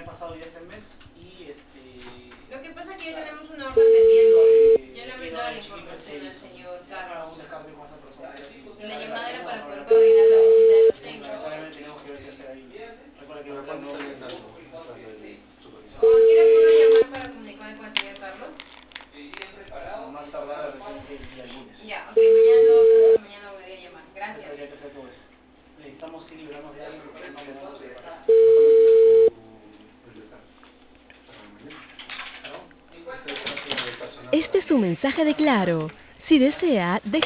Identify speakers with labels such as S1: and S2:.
S1: he pasado ya este mes y
S2: Lo que pasa es que ya tenemos una orden pendiente. Ya le he mandado la información al señor
S1: un
S2: Carlos.
S1: descarte con esa persona.
S2: Y la llamada era para poder coordinar la visita de los técnicos.
S1: Lamentablemente tenemos que ver qué hacer ahí. Recuerda que
S3: ¿Para cuándo
S1: no.
S3: está entrando el supervisor?
S2: ¿O quiere puedo llamar para comunicarme con el señor Carlos?
S1: Más tardar recién el día lunes.
S2: Ya, ok, mañana en todo caso, mañana volveré a llamar. Gracias.
S1: Tendría que hacer todo eso. Necesitamos sí librarnos de alguien porque no le damos el paro.
S3: Este espacio de personal
S4: Este es un mensaje de Claro. Si desea,